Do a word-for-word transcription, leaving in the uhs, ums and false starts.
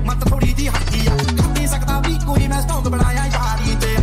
ਮਤ ਥੋੜੀ ਜੀ ਹੱਕੀ ਆ ਕਰ ਨਹੀਂ ਸਕਦਾ ਵੀ ਕੋਈ ਮੈਂ ਸਟੌਂਗ ਬਣਾਇਆ ਯਾਰੀ ਤੇ